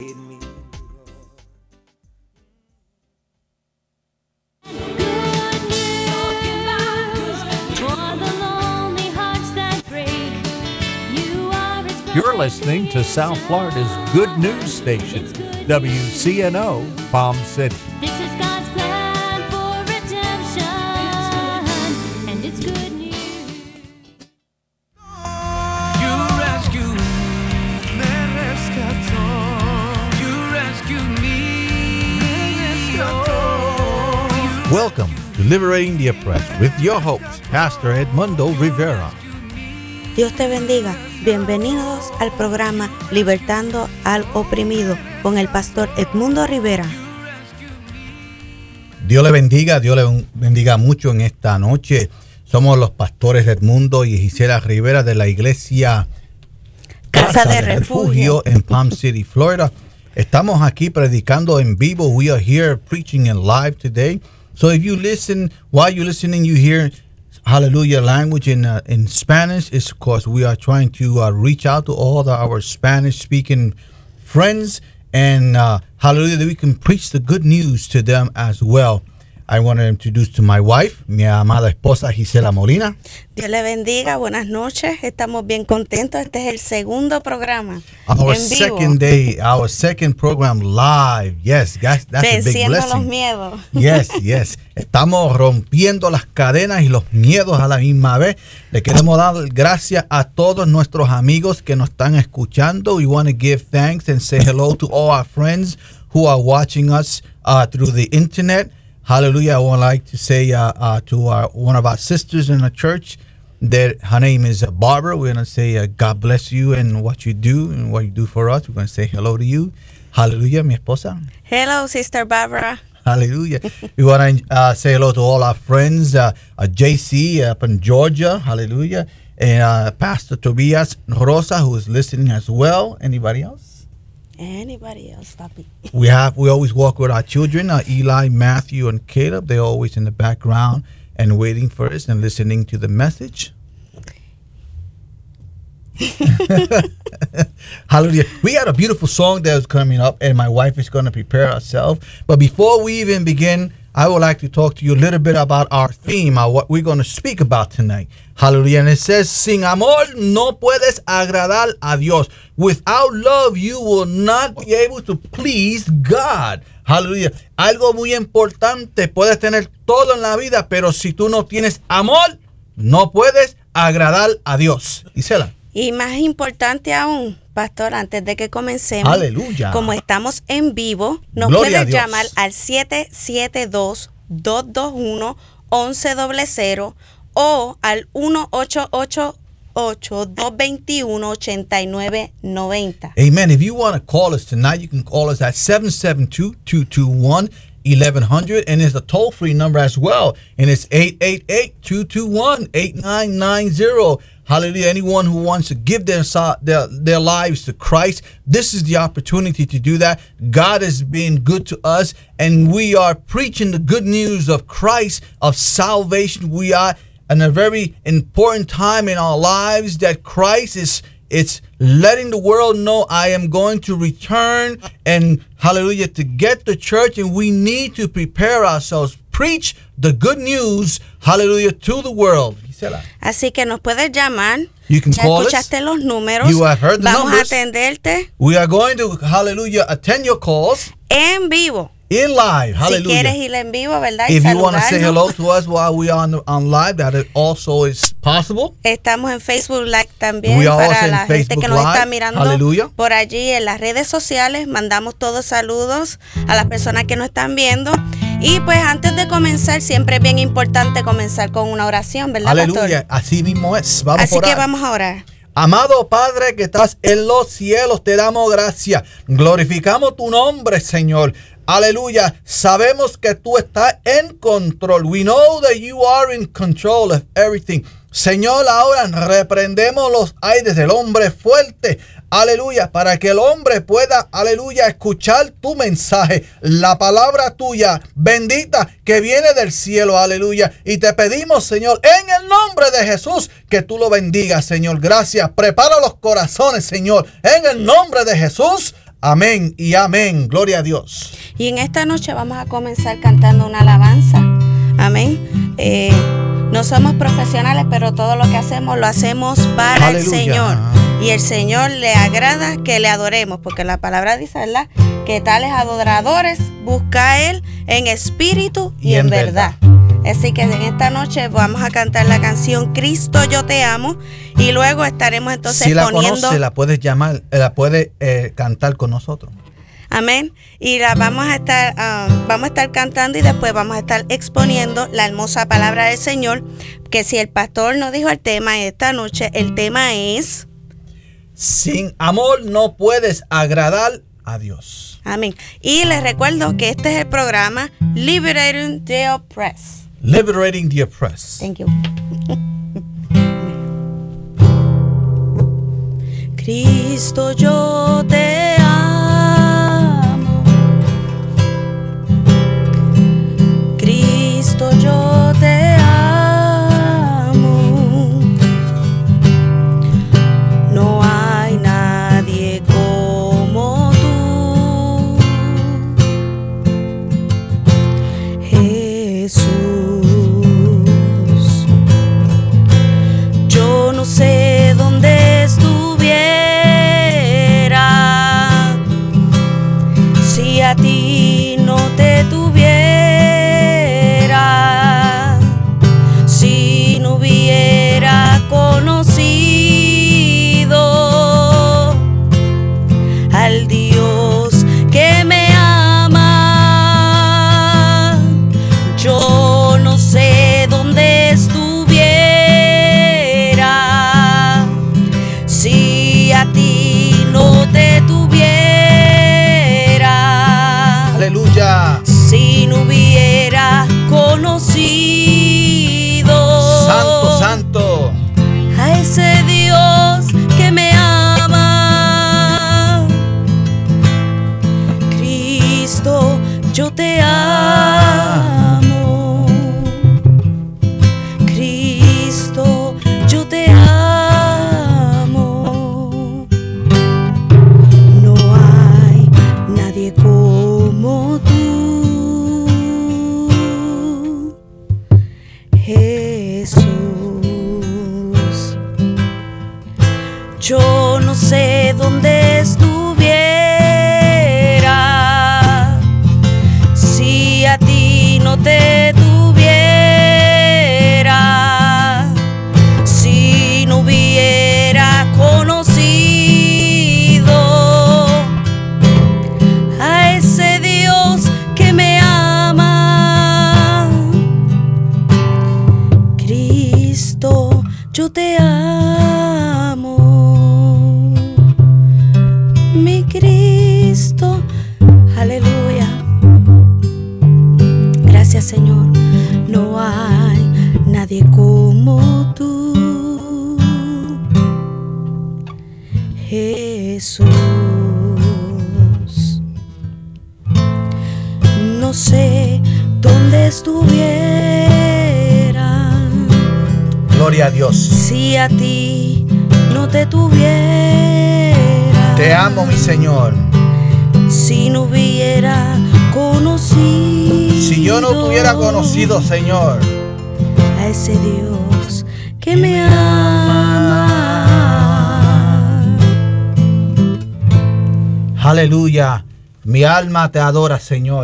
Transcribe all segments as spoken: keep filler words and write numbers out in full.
You're listening to South Florida's Good News Station, W C N O, Palm City. This is God's plan for redemption, and it's good news. You rescued me, rescató. You rescued me, rescató. Welcome to Liberating the Oppressed with your host, Pastor Edmundo Rivera. Dios te bendiga. Bienvenidos al programa Libertando al Oprimido con el pastor Edmundo Rivera. Dios le bendiga, Dios le bendiga mucho en esta noche. Somos los pastores Edmundo y Gisela Rivera de la iglesia Casa, Casa de, de Refugio. Refugio en Palm City, Florida. Estamos aquí predicando en vivo. We are here preaching in live today. So if you listen, while you're listening, you hear Hallelujah language in uh, in Spanish. Is of course we are trying to uh, reach out to all the, our Spanish speaking friends and uh, hallelujah that we can preach the good news to them as well. I want to introduce to my wife, mi amada esposa Gisela Molina. Dios le bendiga, buenas noches. Estamos bien contentos. Este es el segundo programa. Our en vivo. second day, our second program live. Yes, that's, that's a big Venciendo blessing. los miedos. Yes, yes. Estamos rompiendo las cadenas y los miedos a la misma vez. Le queremos dar gracias a todos nuestros amigos que nos están escuchando. We want to give thanks and say hello to all our friends who are watching us uh, through the internet. Hallelujah. I would like to say uh, uh, to our, one of our sisters in the church that her name is uh, Barbara. We're going to say uh, God bless you and what you do and what you do for us. We're going to say hello to you. Hallelujah, mi esposa. Hello, Sister Barbara. Hallelujah. We want to uh, say hello to all our friends, uh, uh, J C up in Georgia. Hallelujah. And uh, Pastor Tobias Rosa, who is listening as well. Anybody else? Anybody else, papi? We have we always walk with our children, uh, Eli, Matthew, and Caleb. They're always in the background and waiting for us and listening to the message. Hallelujah. We got a beautiful song that's coming up, and my wife is going to prepare herself. But before we even begin, I would like to talk to you a little bit about our theme, uh, what we're going to speak about tonight. Hallelujah. And it says, sin amor no puedes agradar a Dios. Without love, you will not be able to please God. Hallelujah. Algo muy importante, puedes tener todo en la vida, pero si tú no tienes amor, no puedes agradar a Dios. Gisela. Y más importante aún, pastor, antes de que comencemos, Aleluya. Como estamos en vivo, nos Gloria puedes a Dios. llamar al siete siete dos, dos dos uno, uno uno cero cero o al uno ocho ocho ocho, dos dos uno, ocho nueve nueve cero. Amen. If you want to call us tonight, you can call us at seven seven two, two two one, eleven hundred, and it's a toll-free number as well, and it's eight eight eight, two two one, eight nine nine zero. Hallelujah. Anyone who wants to give their, their their lives to Christ, this is the opportunity to do that. God has been good to us, and we are preaching the good news of Christ, of salvation. We are in a very important time in our lives that Christ is it's letting the world know I am going to return, and hallelujah, to get the church, and we need to prepare ourselves. Preach the good news, hallelujah, to the world. Así que nos puedes llamar. You can ya call escuchaste us. los números. You have heard the Vamos numbers. a atenderte We are going to, hallelujah, attend your calls en vivo. in live. Hallelujah. Si quieres ir en vivo, ¿verdad? Y If you want to say hello saludarnos. to us while we are on, on live, that is also is possible. Estamos en Facebook Live también We are also para in la gente Facebook que nos está Live. mirando Hallelujah. por allí en las redes sociales. Mandamos todos saludos a las personas que nos están viendo. Y pues antes de comenzar, siempre es bien importante comenzar con una oración, ¿verdad, Aleluya. pastor? Así mismo es. Vamos Así a orar. que vamos a orar. Amado Padre que estás en los cielos, te damos gracias. Glorificamos tu nombre, Señor. Aleluya. Sabemos que tú estás en control. We know that you are in control of everything. Señor, ahora reprendemos los aires del hombre fuerte. Aleluya, para que el hombre pueda, aleluya, escuchar tu mensaje, la palabra tuya, bendita, que viene del cielo, aleluya. Y te pedimos, Señor, en el nombre de Jesús, que tú lo bendigas, Señor. Gracias. Prepara los corazones, Señor, en el nombre de Jesús. Amén y amén. Gloria a Dios. Y en esta noche vamos a comenzar cantando una alabanza. Amén. Eh, no somos profesionales, pero todo lo que hacemos lo hacemos para Aleluya. el Señor. Y el Señor le agrada que le adoremos, porque la palabra dice, ¿verdad?, que tales adoradores busca a Él en espíritu y, Y en en verdad. Así que en esta noche vamos a cantar la canción Cristo yo te amo, y luego estaremos entonces Si la poniendo... conoce, la puedes llamar, eh, la puedes eh, cantar con nosotros. Amén. Y la vamos a estar um, vamos a estar cantando y después vamos a estar exponiendo la hermosa palabra del Señor, que si el pastor nos dijo el tema esta noche, el tema es... Sin amor no puedes agradar a Dios. Amén. Y les recuerdo que este es el programa Liberating the Oppressed. Liberating the oppressed. Thank you. Cristo yo te amo. Cristo yo te amo. No hay nadie como tú, Jesús. Yo no sé dónde estuviera si a ti no te tuviera, si no hubiera conocido al Dios que me ama. Yo no sé dónde estuviera si a ti no te tuviera, Aleluya. si no hubiera conocido Santo, santo. a ese Dios que me ama. Cristo, yo te amo. Cristo, yo te amo. No hay nadie como tú, Jesús. Yo no sé dónde estuviera si a ti no te tuviera, si no hubiera conocido a ese Dios que me ama. Cristo, yo te amo, mi Cristo. Aleluya. Gracias, Señor. No hay nadie como tú, Jesús. No sé dónde estuviera Gloria a Dios. si a ti no te tuviera. Te amo, mi Señor. Si no hubiera conocido. Si yo no te hubiera conocido, Señor, a ese Dios que me ama. aleluya, mi alma te adora, Señor.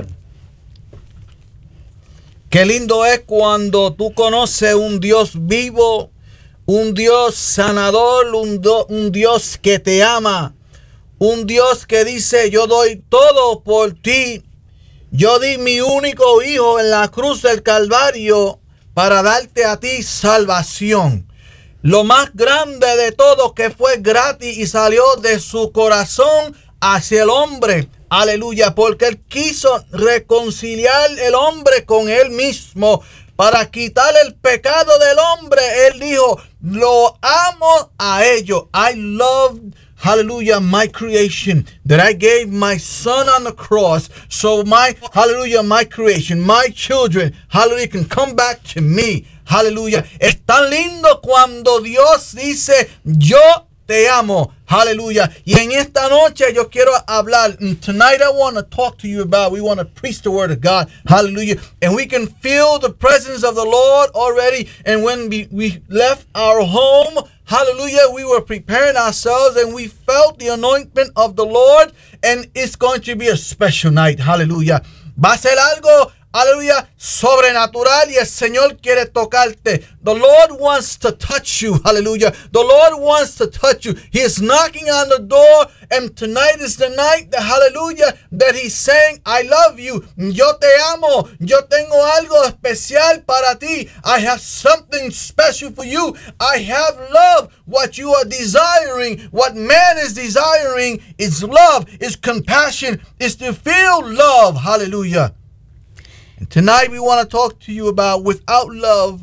Qué lindo es cuando tú conoces un Dios vivo, un Dios sanador, un, do, un Dios que te ama, un Dios que dice: yo doy todo por ti. Yo di mi único hijo en la cruz del Calvario para darte a ti salvación. Lo más grande de todo, que fue gratis y salió de su corazón hacia el hombre. Aleluya, porque él quiso reconciliar el hombre con él mismo para quitar el pecado del hombre. Él dijo: lo amo a ellos. I love, hallelujah, my creation, that I gave my son on the cross, so my, hallelujah, my creation, my children, hallelujah, can come back to me. Hallelujah. Es tan lindo cuando Dios dice: yo te amo. Hallelujah. Y en esta noche yo quiero hablar. And tonight I want to talk to you about, we want to preach the word of God. Hallelujah. And we can feel the presence of the Lord already. And when we, we left our home, hallelujah, we were preparing ourselves and we felt the anointment of the Lord. And it's going to be a special night. Hallelujah. Va a ser algo, aleluya, sobrenatural, y el Señor quiere tocarte. The Lord wants to touch you. Hallelujah. The Lord wants to touch you. He is knocking on the door, and tonight is the night, the hallelujah, that He's saying, I love you. Yo te amo. Yo tengo algo especial para ti. I have something special for you. I have love. What you are desiring, what man is desiring, is love, is compassion, is to feel love. Hallelujah. And tonight we want to talk to you about, without love,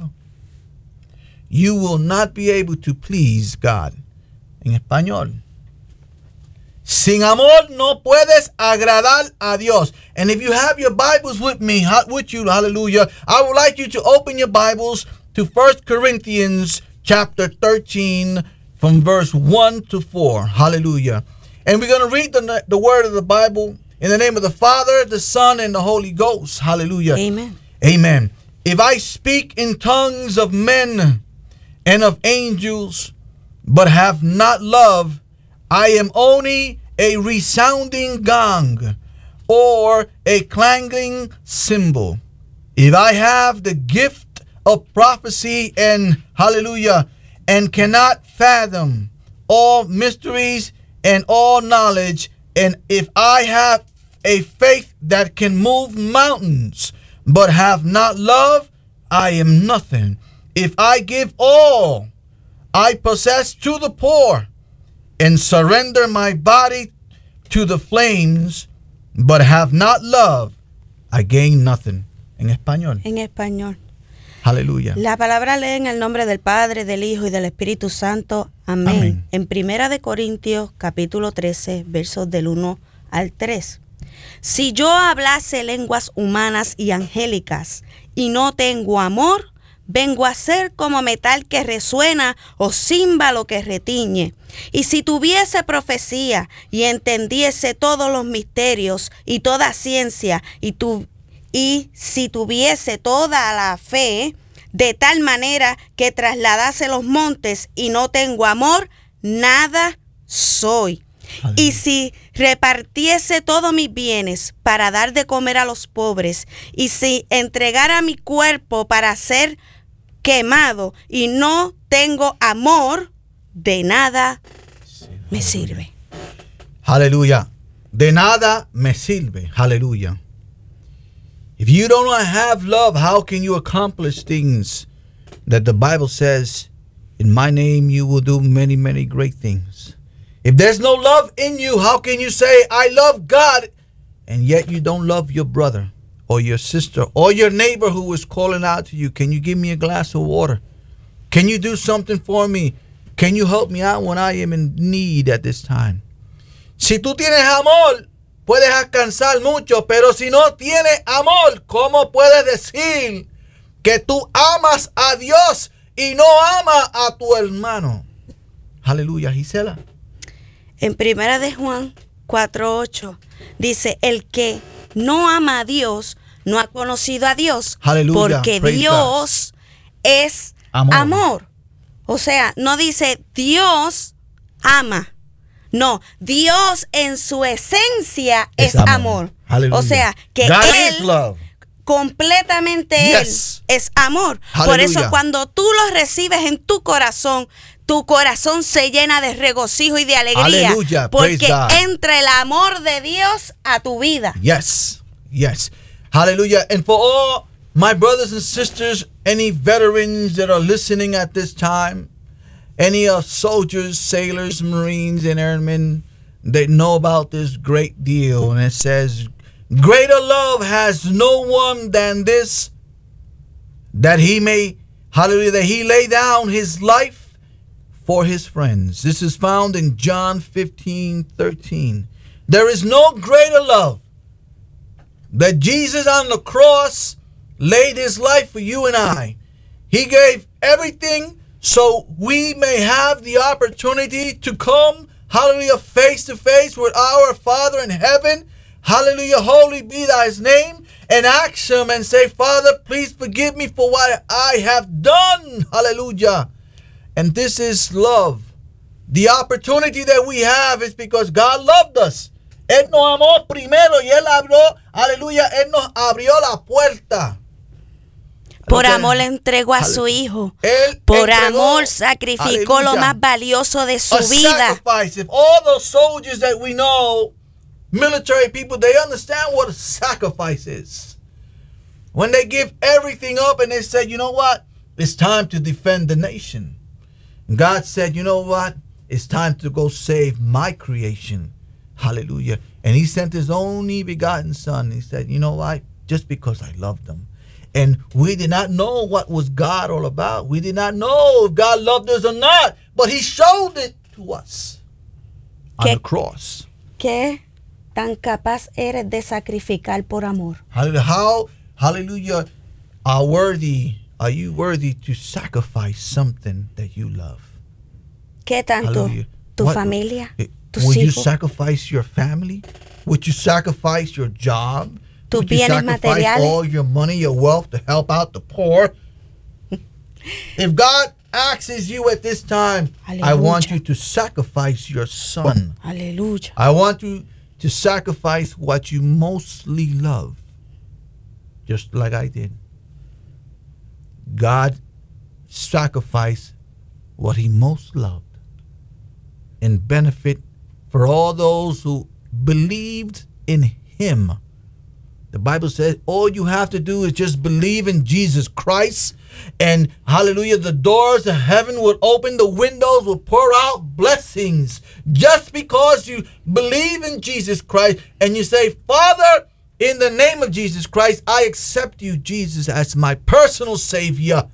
you will not be able to please God. En español. Sin amor no puedes agradar a Dios. And if you have your Bibles with me, with you, hallelujah, I would like you to open your Bibles to First Corinthians chapter thirteen from verse one to four. Hallelujah. And we're going to read the, the word of the Bible in the name of the Father, the Son, and the Holy Ghost. Hallelujah. Amen. Amen. If I speak in tongues of men and of angels, but have not love, I am only a resounding gong or a clanging cymbal. If I have the gift of prophecy and, hallelujah, and cannot fathom all mysteries and all knowledge, and if I have a faith that can move mountains, but have not love, I am nothing. If I give all I possess to the poor, and surrender my body to the flames, but have not love, I gain nothing. En español. En español. Aleluya. La palabra lee en el nombre del Padre, del Hijo y del Espíritu Santo. Amén. Amén. En Primera de Corintios, capítulo trece, versos del uno al tres. Si yo hablase lenguas humanas y angélicas y no tengo amor, vengo a ser como metal que resuena o címbalo que retiñe. Y si tuviese profecía y entendiese todos los misterios y toda ciencia y, tu, y si tuviese toda la fe, de tal manera que trasladase los montes y no tengo amor, nada soy. Aleluya. Y si repartiese todos mis bienes para dar de comer a los pobres, y si entregara mi cuerpo para ser quemado y no tengo amor, de nada me sirve. Aleluya. De nada me sirve. Aleluya. If you don't have love, how can you accomplish things that the Bible says, in my name you will do many, many great things? If there's no love in you, how can you say, I love God, and yet you don't love your brother or your sister or your neighbor who is calling out to you? Can you give me a glass of water? Can you do something for me? Can you help me out when I am in need at this time? Si tú tienes amor, puedes alcanzar mucho, pero si no tienes amor, ¿cómo puedes decir que tú amas a Dios y no amas a tu hermano? Aleluya, Gisela. En Primera de Juan cuatro ocho dice, el que no ama a Dios no ha conocido a Dios. Aleluya, porque praise Dios es Amor. amor. O sea, no dice Dios ama. No, Dios en su esencia es, Es amor. amor. Aleluya. O sea, que God Él is love. completamente Yes. Él es amor. Aleluya. Por eso cuando tú lo recibes en tu corazón, tu corazón se llena de regocijo y de alegría. Aleluya, praise porque God. entra el amor de Dios a tu vida. Yes, yes. Hallelujah. And for all my brothers and sisters, any veterans that are listening at this time, any of soldiers, sailors, Marines, and airmen, they know about this great deal. And it says, greater love has no one than this, that he may, hallelujah, that he lay down his life for his friends. This is found in John fifteen thirteen. There is no greater love that Jesus on the cross laid his life for you and I. He gave everything so we may have the opportunity to come, hallelujah, face to face with our Father in heaven. Hallelujah, holy be thy name, and ask him and say, Father, please forgive me for what I have done. Hallelujah. And this is love. The opportunity that we have is because God loved us. Él nos amó primero y Él abrió, aleluya, Él nos abrió la puerta. Por Ok. amor le entregó a Hale- su hijo. Él Por entregó, amor sacrificó lo aleluya, más valioso de su a vida. sacrifice. If all those soldiers that we know, military people, they understand what a sacrifice is. When they give everything up and they say, you know what? It's time to defend the nation. God said, you know what? It's time to go save my creation. Hallelujah. And he sent his only begotten son. He said, you know what? Just because I loved them. And we did not know what was God all about. We did not know if God loved us or not. But he showed it to us on ¿Qué? the cross. ¿Qué tan capaz eres de sacrificar por amor? Hallelujah. How, hallelujah, are worthy, are you worthy to sacrifice something that you love? ¿Qué tanto? Hallelujah. ¿Tu What- familia? eh, ¿Tus Would you hijos? sacrifice your family? Would you sacrifice your job? ¿Tus Would you bienes sacrifice materiales? all your money, your wealth to help out the poor? If God asks you at this time, I want Aleluya. you to sacrifice your son. Aleluya. I want you to sacrifice what you mostly love, just like I did. God sacrificed what he most loved in benefit for all those who believed in him. The Bible says all you have to do is just believe in Jesus Christ, and hallelujah, the doors of heaven will open, the windows will pour out blessings just because you believe in Jesus Christ and you say, Father, in the name of Jesus Christ, I accept you, Jesus, as my personal Savior.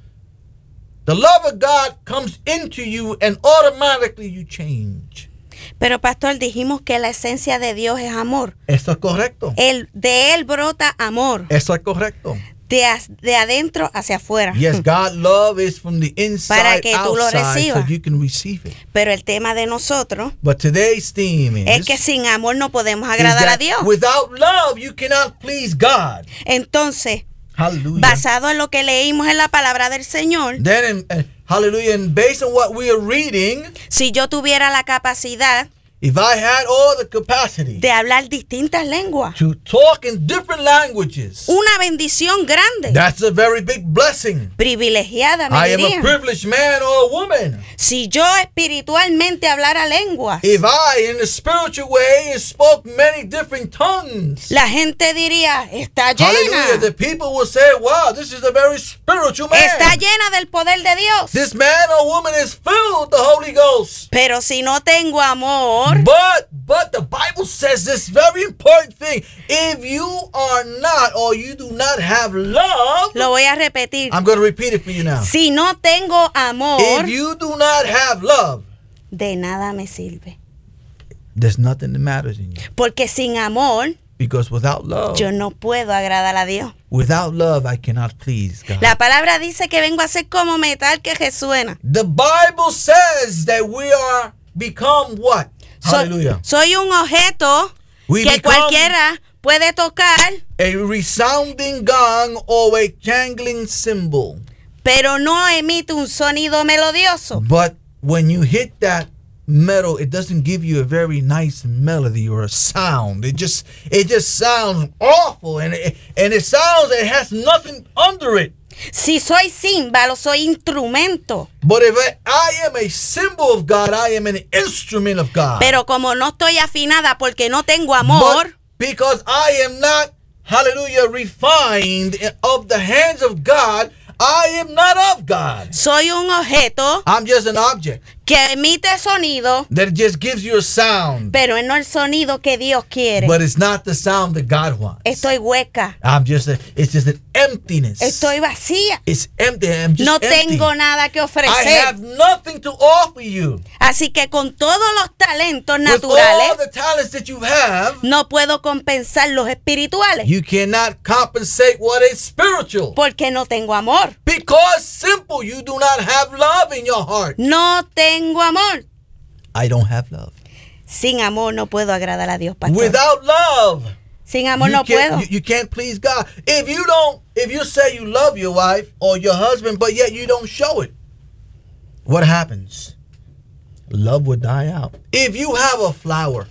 The love of God comes into you and automatically you change. Pero pastor, dijimos que la esencia de Dios es amor. Eso es correcto. Él, de él brota amor. Eso es correcto. De, as- de adentro hacia afuera. Yes, God love is from the inside Para que tú lo outside so recibas. you can receive it. Pero el tema de nosotros But today's theme is, es que sin amor no podemos is agradar a that Dios. without love you cannot please God. Entonces, Hallelujah. basado en lo que leímos en la palabra del Señor, Then, in, uh, hallelujah, and based on what we are reading, si yo tuviera la capacidad if I had all the capacity de hablar distintas lenguas, to talk in different languages, una bendición grande, that's a very big blessing. privilegiada, me I am a dirían. privileged man or a woman. Si yo espiritualmente hablara lenguas, If I, in a spiritual way, spoke many different tongues, la gente diría, está hallelujah, the llena, people will say, wow, this is a very spiritual man. está llena del poder de Dios. This man or woman is filled with the Holy Ghost. Pero si no tengo amor, But, but the Bible says this very important thing. If you are not or you do not have love, lo voy a repetir. I'm going to repeat it for you now. Si no tengo amor, If you do not have love, de nada me sirve. there's nothing that matters in you. Porque sin amor, Because without love, yo no puedo agradar a Dios. without love, I cannot please God. La palabra dice que vengo a ser como metal que resuena. The Bible says that we are become what? So- Hallelujah. soy un objeto We que become cualquiera puede tocar, a resounding gong or a jangling cymbal. pero no emite un sonido melodioso. But when you hit that metal, it doesn't give you a very nice melody or a sound. It just it just sounds awful, and it, and it sounds it has nothing under it. Si soy címbalo, soy instrumento. But if I, I am a symbol of God, I am an instrument of God. Pero como no estoy afinada porque no tengo amor, But because I am not, hallelujah, refined of the hands of God, I am not of God. soy un objeto I'm just an object que emite sonido, that just gives you a sound, pero no el sonido que Dios quiere. but it's not the sound that God wants. Estoy hueca. I'm just a, it's just an emptiness. Estoy vacía. It's empty. I'm just No empty. tengo nada que I ofrecer. have nothing to offer you. Así que con todos los talentos With all naturales, the talents that you have, no puedo compensar los espirituales. you cannot compensate what is spiritual. Porque no tengo amor. Because simple, you do not have love in your heart. No tengo amor. I don't have love. Sin amor no puedo agradar a Dios, pastor. Without love, Sin amor you no can't, puedo. you, you can't please God. If you don't, if you say you love your wife or your husband, but yet you don't show it, what happens? Love will die out. If you have a flower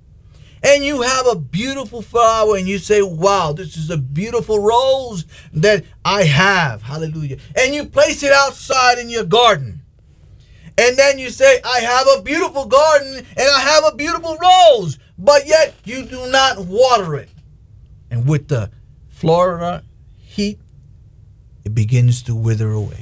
and you have a beautiful flower and you say, wow, this is a beautiful rose that I have, hallelujah, and you place it outside in your garden, and then you say, I have a beautiful garden and I have a beautiful rose, but yet you do not water it. And with the Florida heat, it begins to wither away.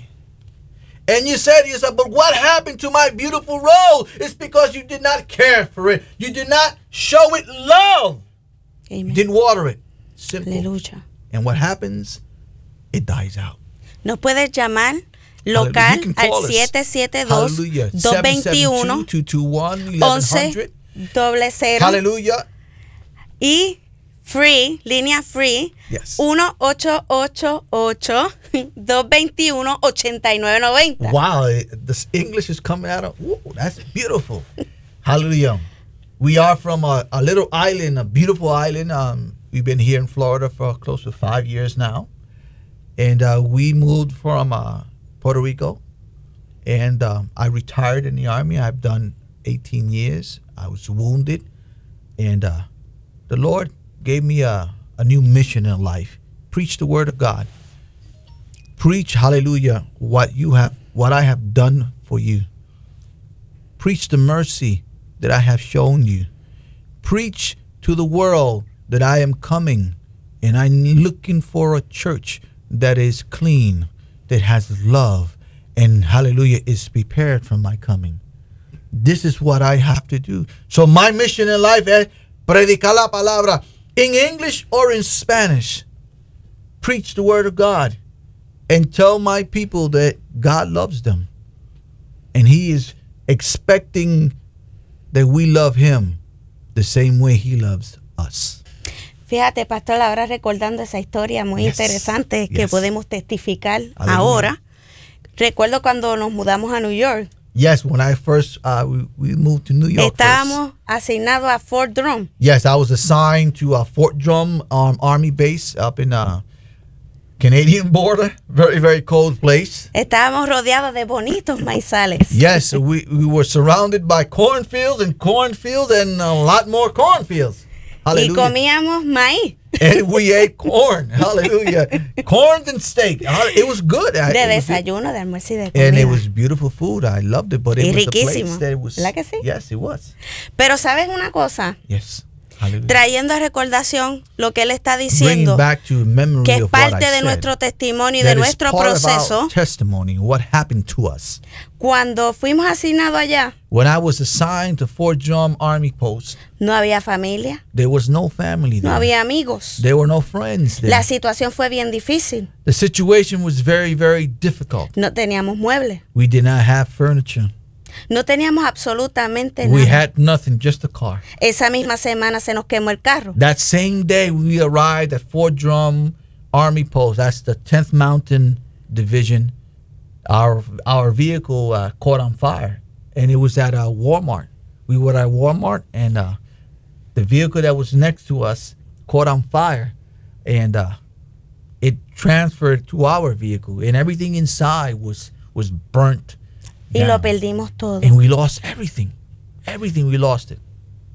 And you say to yourself, but what happened to my beautiful rose? It's because you did not care for it. You did not show it love. You Amen. didn't water it. Simple. Aleluya. And what happens? It dies out. Nos puedes llamar Hallelujah. local You can al call us. siete siete dos, Hallelujah. dos dos uno, two two one, eleven once hundred. doble cero Hallelujah. y free, línea free, Yes. uno ocho ocho ocho, dos dos uno, ocho nueve nueve cero. Wow, eh, this English is coming out of. Ooh, that's beautiful. Hallelujah. We are from a, a little island, a beautiful island. Um, we've been here in Florida for close to five years now, and uh, we moved from uh, Puerto Rico. And um, I retired in the Army. I've done eighteen years. I was wounded, and uh, the Lord gave me a, a new mission in life. Preach the word of God. Preach, hallelujah, what you have, what I have done for you. Preach the mercy that I have shown you. Preach to the world that I am coming, and I'm looking for a church that is clean, that has love, and hallelujah, is prepared for my coming. This is what I have to do. So my mission in life is predicar la palabra in English or in Spanish. Preach the word of God and tell my people that God loves them. And he is expecting that we love him the same way he loves us. Fíjate, pastor, ahora recordando esa historia muy Yes. interesante que Yes. podemos testificar Aleluya. ahora. Recuerdo cuando nos mudamos a New York. Yes, when I first uh, we, we moved to New York. first. Estábamos asignados a Fort Drum. Yes, I was assigned to uh, Fort Drum um, Army base up in uh, Canadian border. Very, very cold place. Estábamos rodeados de bonitos maizales. Yes, we, we were surrounded by cornfields and cornfields and a lot more cornfields. Y Hallelujah. comíamos maíz And we ate corn. Hallelujah. Corn and steak. Hall- It was good. I- de it was- desayuno, de almuerzo y de and it comida. was beautiful food. I loved it, but it Y was a place riquísimo. that it was. ¿Verdad que sí? Yes, it was. Pero ¿sabes una cosa? Yes. Hallelujah. Trayendo a recordación lo que él está Bringing diciendo, back to memory que es of what I parte de said. nuestro testimonio y That de is nuestro part of our proceso. testimony, what happened to us. Cuando fuimos asignados allá, When I was assigned to Fort Drum Army Post, no había familia, there was no family there. no había amigos. There were no friends there. La situación fue bien difícil. The situation was very, very difficult. No teníamos muebles, We did not have furniture. no teníamos absolutamente We nada. had nothing, just a car. Esa misma semana se nos quemó el carro. That same day, we arrived at Fort Drum Army Post. That's the tenth Mountain Division. Our our vehicle uh, caught on fire, and it was at a Walmart. We were at Walmart, and uh, the vehicle that was next to us caught on fire, and uh, it transferred to our vehicle, and everything inside was was burnt. Y lo down. perdimos todo. And we lost everything. Everything, we lost it.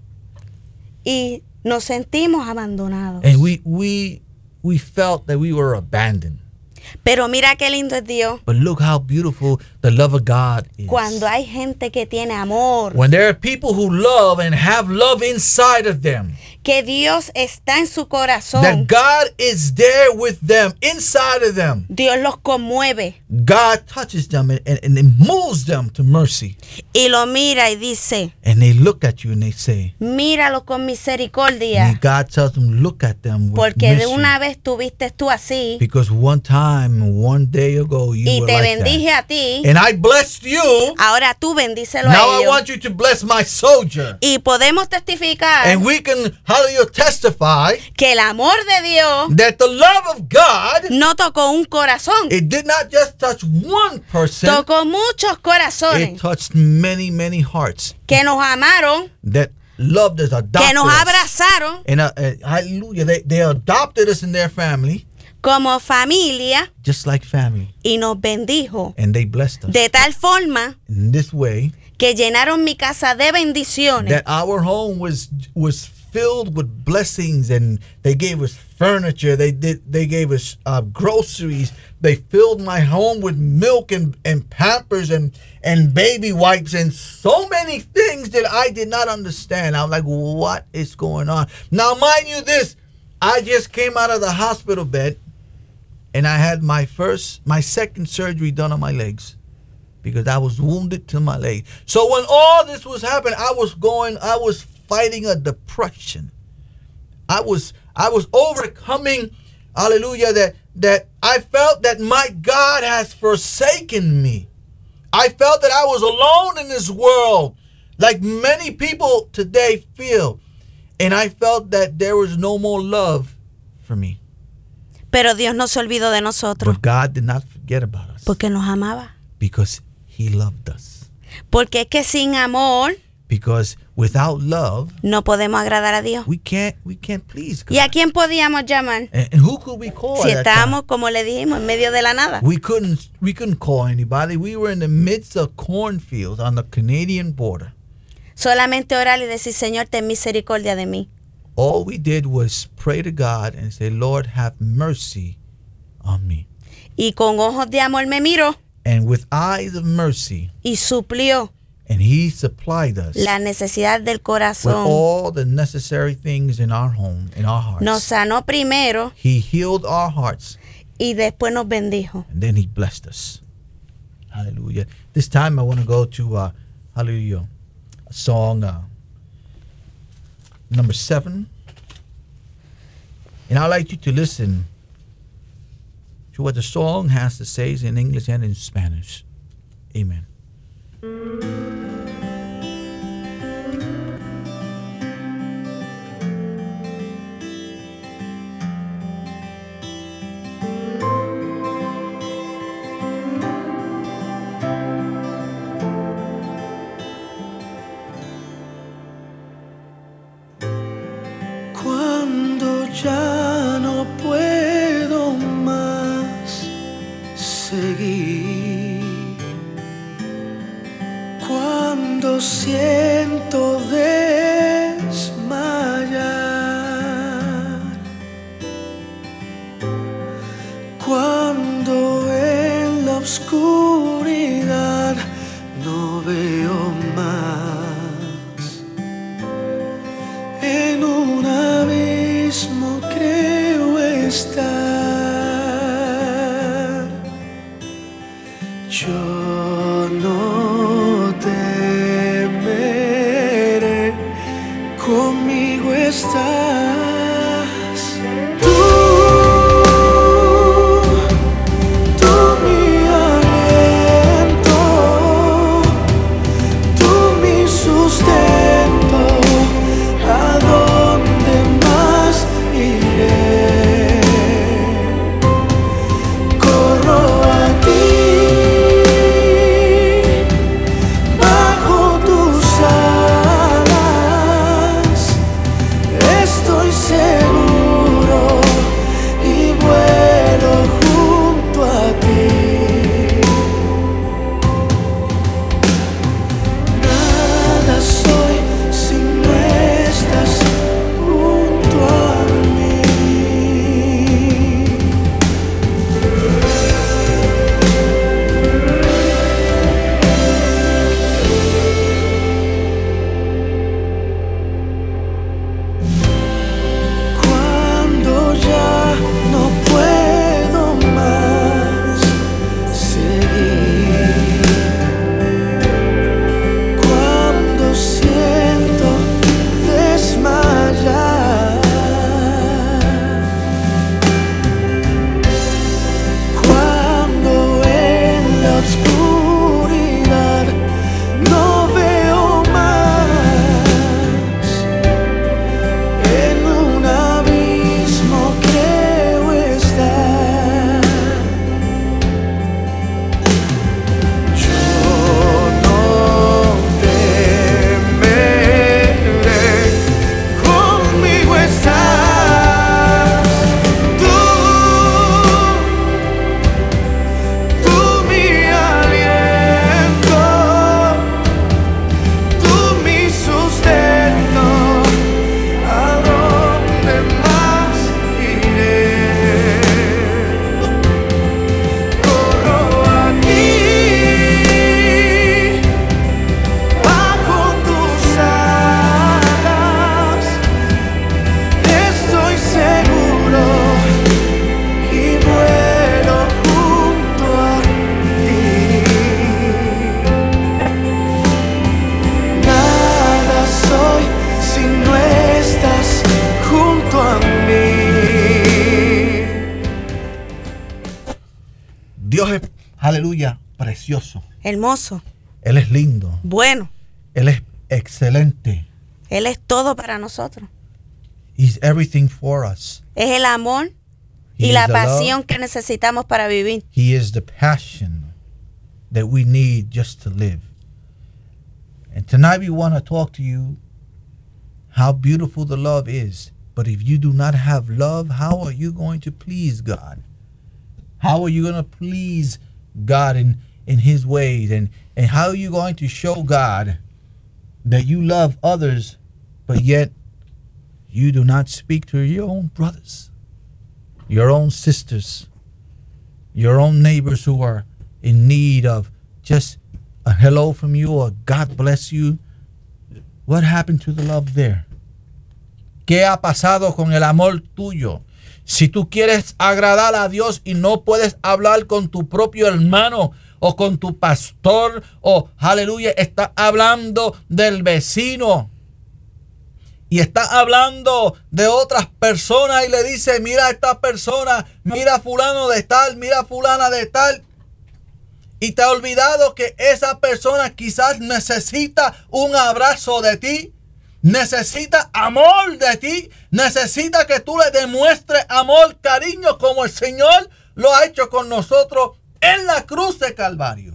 Y nos sentimos abandonados. And we we we felt that we were abandoned. Pero mira qué lindo es Dios. But look how beautiful the love of God is. Cuando hay gente que tiene amor, When there are people who love and have love inside of them, que Dios está en su that corazón, God is there with them, inside of them. Dios los conmueve God touches them and, and, and it moves them to mercy. y lo mira y dice, And they look at you and they say, míralo con misericordia, and God tells them, look at them with porque de mercy. una vez tuviste tú así Because one time, one day ago, you y were te like bendije that. a ti, And I blessed you. ahora tú bendícelo Now a I ellos. want you to bless my soldier. Y podemos testificar And we can, hallelujah, testify que el amor de Dios that the love of God, no tocó un corazón, it did not just touch one person, tocó muchos it corazones touched many, many hearts que nos amaron, that loved us, que adopted nos us. abrazaron And uh, uh, hallelujah, they, they adopted us in their family, como familia just like family. y nos bendijo And they blessed us de tal forma in this way que llenaron mi casa de bendiciones. that our home was was filled with blessings, and they gave us furniture, they did they gave us uh, groceries, they filled my home with milk and, and Pampers and and baby wipes and so many things that I did not understand. I was like, what is going on? Now mind you this, I just came out of the hospital bed and I had my first my second surgery done on my legs, because I was wounded to my leg. So when all this was happening, I was going, I was fighting a depression. I was, I was overcoming, hallelujah, that, that I felt that my God has forsaken me. I felt that I was alone in this world, like many people today feel. And I felt that there was no more love for me. Pero Dios no se olvidó de nosotros But God did not forget about us, porque nos amaba. because He loved us. Porque es que sin amor Because without love, no podemos agradar a Dios. we can't we can't please God. ¿Y a quién podíamos llamar? And, and who could we call Si at that estábamos, como le dijimos, en medio de la nada. time? We couldn't we couldn't call anybody. We were in the midst of cornfields on the Canadian border. Solamente orar y decir, Señor, ten misericordia de mí. All we did was pray to God and say, Lord, have mercy on me. Y con ojos de amor me miró And with eyes of mercy, y suplió and He supplied us la necesidad del with corazón. all the necessary things in our home, in our hearts. Nos sanó primero He healed our hearts, y después nos bendijo. and then He blessed us. Hallelujah. This time I want to go to uh, Hallelujah, a song uh, number seven, and I'd like you to listen to what the song has to say in English and in Spanish. Amen. Cuando ya no puedo más seguir, cuando siento desmayar, cuando en la oscuridad no veo más, en un abismo creo estar. Yo no temeré, conmigo estás. Tú, tú mi aliento, tú mi sustento. ¿A dónde más iré? Dios es, aleluya, precioso. hermoso, Él es lindo. bueno. Él es excelente. Él es todo para nosotros. He's everything for us. Es el amor He y is la the pasión love. que necesitamos para vivir. He is the passion that we need just to live. And tonight we want to talk to you how beautiful the love is. But if you do not have love, how are you going to please God? How are you going to please God in, in His ways? And, and how are you going to show God that you love others, but yet you do not speak to your own brothers, your own sisters, your own neighbors who are in need of just a hello from you or God bless you? What happened to the love there? ¿Qué ha pasado con el amor tuyo? Si tú quieres agradar a Dios y no puedes hablar con tu propio hermano o con tu pastor o, aleluya, está hablando del vecino y está hablando de otras personas y le dice, mira a esta persona, mira fulano de tal, mira fulana de tal. Y te ha olvidado que esa persona quizás necesita un abrazo de ti, necesita amor de ti, necesita que tú le demuestres amor, cariño, como el Señor lo ha hecho con nosotros en la cruz de Calvario.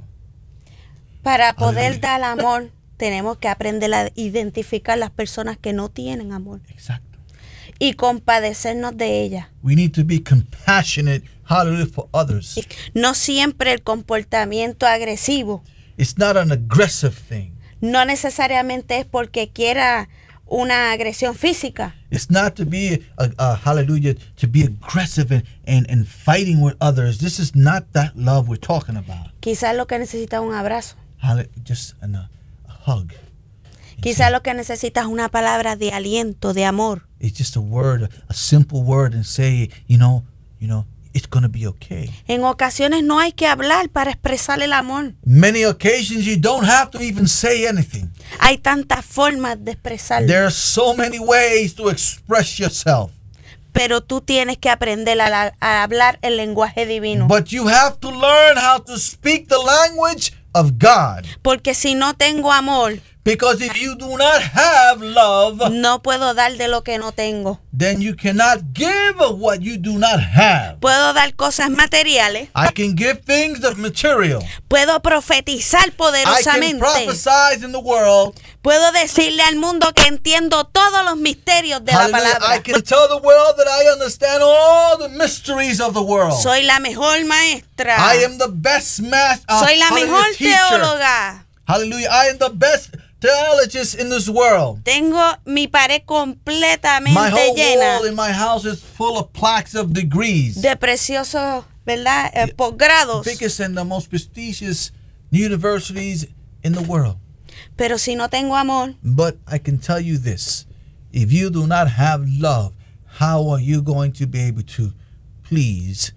Para poder Aleluya. dar amor, tenemos que aprender a identificar las personas que no tienen amor Exacto. y compadecernos de ellas. We need to be compassionate, hallelujah, for others. No siempre el comportamiento agresivo, It's not an aggressive thing. no necesariamente es porque quiera una agresión física. It's not to be, a, a, hallelujah, to be aggressive and, and, and fighting with others. This is not that love we're talking about. Quizás lo que necesita es un abrazo. Halle- Just an, a, a hug. Quizás lo que necesita es una palabra de aliento, de amor. It's just a word, a simple word, and say, you know, you know, it's going to be okay. En ocasiones no hay que hablar para expresar el amor. Many occasions you don't have to even say anything. Hay tantas formas de expresarlo. There are so many ways to express yourself. Pero tú tienes que aprender a, la- a hablar el lenguaje divino. But you have to learn how to speak the language of God. Porque si no tengo amor, Because if you do not have love, no puedo dar de lo que no tengo. then you cannot give what you do not have. Puedo dar cosas materiales. I can give things of material. Puedo profetizar I can poderosamente. prophesize in the world. Puedo decirle al mundo que entiendo todos los misterios de la Hallelujah. I palabra. can tell the world that I understand all the mysteries of the world. Soy la mejor maestra. I am the best master. Soy la hallelujah, mejor teacher. teóloga. Hallelujah. I am the best theologist in this world. Tengo mi pared My completamente whole llena wall in my house is full of plaques of degrees. de preciosos, ¿verdad? Eh, posgrados. Biggest and the most prestigious universities in the world. Pero si no tengo amor, But I can tell you this. If you do not have love, how are you going to be able to please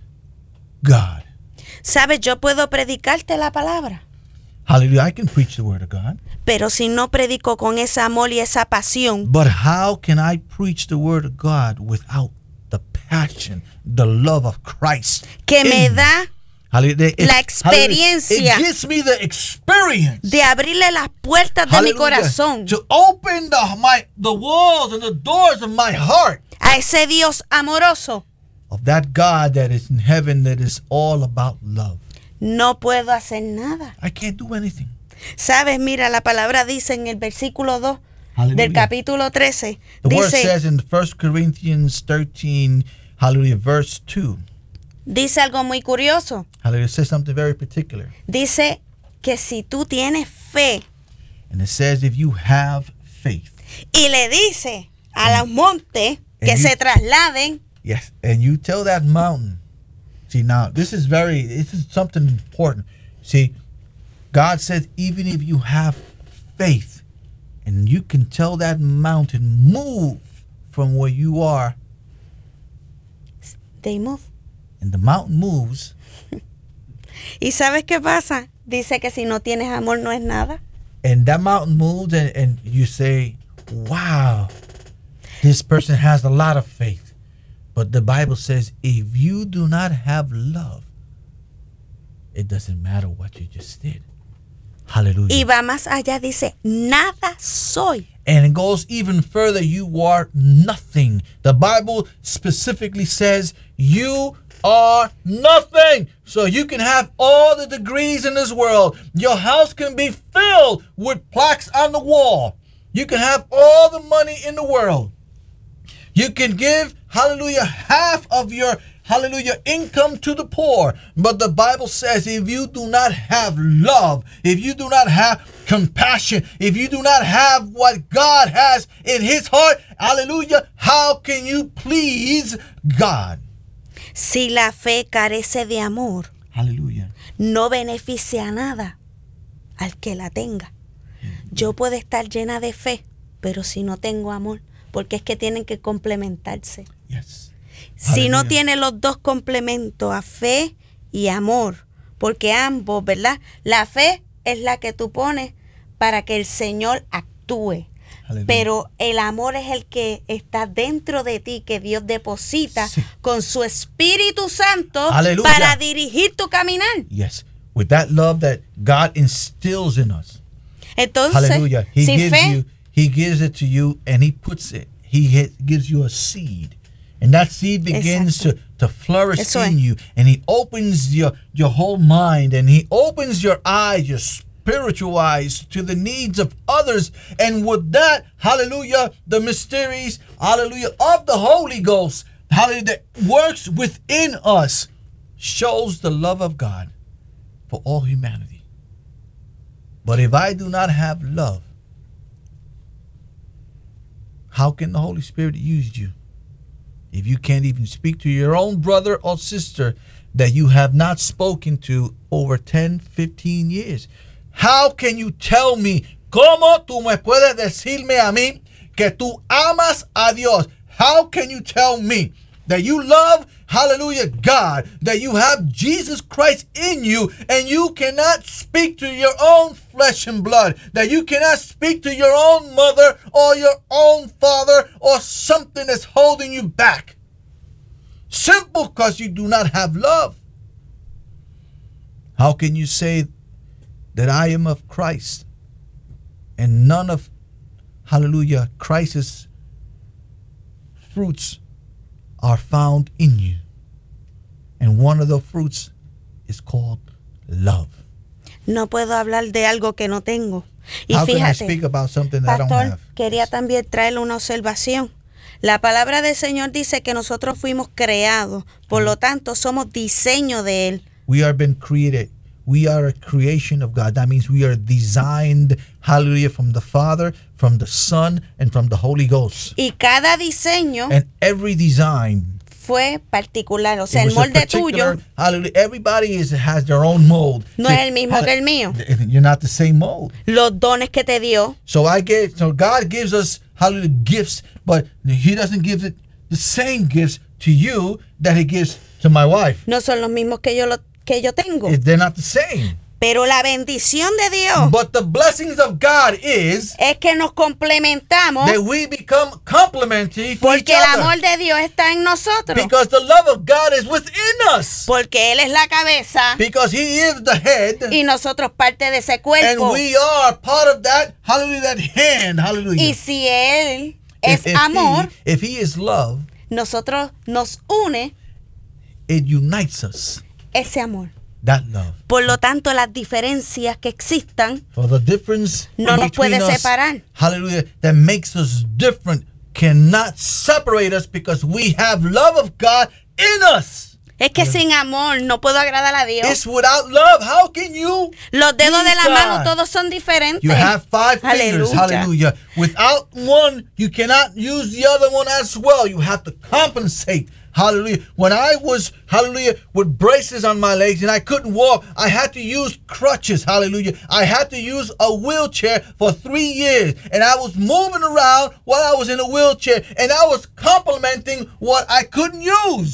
God? sabes, yo puedo predicarte la palabra. Hallelujah. I can preach the word of God. Pero si no predico con ese amor y esa pasión, But how can I preach the word of God without the passion, the love of Christ? que me in me? da Hallelujah. It- la hallelujah. experiencia It gives me the experience. de abrirle las puertas de mi Hallelujah. corazón To open the, my, the walls and the doors of my heart. a ese Dios amoroso. Of that God that is in heaven that is all about love. No puedo hacer nada. I can't do anything. Sabes, mira, la palabra dice en el versículo dos Hallelujah. del capítulo trece, The word dice, says in First Corinthians thirteen, hallelujah, verse two. dice algo muy curioso. Hallelujah, it says something very particular. Dice que si tú tienes fe And it says if you have faith. y le dice a los montes que And you- se trasladen, Yes. And you tell that mountain. See, now, this is very, this is something important. See, God says, even if you have faith and you can tell that mountain, move from where you are, they move. and the mountain moves. ¿Y sabes qué pasa? Dice que si no tienes amor no es nada. And that mountain moves, and, and you say, wow, this person has a lot of faith. But the Bible says, if you do not have love, it doesn't matter what you just did. Hallelujah. Y va más allá, dice, nada soy. And it goes even further. You are nothing. The Bible specifically says you are nothing. So you can have all the degrees in this world. Your house can be filled with plaques on the wall. You can have all the money in the world. You can give, hallelujah, half of your, hallelujah, income to the poor. But the Bible says if you do not have love, if you do not have compassion, if you do not have what God has in his heart, hallelujah, how can you please God? Si la fe carece de amor, Hallelujah. no beneficia a nada al que la tenga. Yo puedo estar llena de fe, pero si no tengo amor, porque es que tienen que complementarse. Yes. Si no Hallelujah. tiene los dos complementos, a fe y amor, porque ambos, ¿verdad? La fe es la que tú pones para que el Señor actúe. Hallelujah. Pero el amor es el que está dentro de ti, que Dios deposita Sí. con su Espíritu Santo Aleluya. para dirigir tu caminar. Yes. With that love that God instills in us. Entonces, Hallelujah. He sin gives fe, you, he gives it to you and he puts it. He ha- gives you a seed. And that seed begins to, to flourish Eso in es. you. And he opens your, your whole mind. And he opens your eyes, your spiritual eyes to the needs of others. And with that, hallelujah, the mysteries, hallelujah, of the Holy Ghost, hallelujah, that works within us, shows the love of God for all humanity. But if I do not have love, how can the Holy Spirit use you? If you can't even speak to your own brother or sister that you have not spoken to over ten, fifteen years. How can you tell me, cómo tú me puedes decirme a mí que tú amas a Dios? How can you tell me that you love, hallelujah, God, that you have Jesus Christ in you, and you cannot speak to your own flesh and blood, that you cannot speak to your own mother or your own father or something that's holding you back? Simple, because you do not have love. How can you say that I am of Christ and none of, hallelujah, Christ's fruits are found in you? And one of the fruits is called love. no puedo hablar de algo que no tengo. Y How can I fíjate, speak about something that I don't pastor, have? quería también traerle una observación. La palabra del Señor dice que nosotros fuimos creados, por lo tanto somos diseño de Él. We are been created. We are a creation of God. That means we are designed, hallelujah, from the Father, from the Son, and from the Holy Ghost. Y cada diseño And every design, fue particular, o sea, it el was a molde particular, tuyo hallelujah, everybody is, has their own mold. no es el mismo que el mío. You're not the same mold. Los dones que te dio So I gave, so God gives us, hallelujah, gifts, but he doesn't give it the same gifts to you that he gives to my wife. no son los mismos que yo, lo, que yo tengo. They're not the same. Pero la bendición de Dios But the blessings of God is es que nos complementamos that we become complementary for each porque el other. amor de Dios está en nosotros. Because the love of God is within us. Porque Él es la cabeza Because he is the head. y nosotros parte de ese And cuerpo. we are part of that, hallelujah, that hand, hallelujah. Y si Él es If, if amor, he, if he is love, nosotros nos une it unites us, ese amor. that love. Por lo tanto, las diferencias que existan For the difference no nos between puede us, separar. hallelujah, that makes us different cannot separate us because we have love of God in us. Es que sin amor no puedo agradar a Dios. It's without love. How can you? Los dedos de la please mano God? todos son diferentes. You have five fingers. Aleluya. Hallelujah. Without one, you cannot use the other one as well. You have to compensate. Hallelujah. When I was, hallelujah, with braces on my legs and I couldn't walk, I had to use crutches. Hallelujah. I had to use a wheelchair for three years. And I was moving around while I was in a wheelchair. And I was complementing what I couldn't use.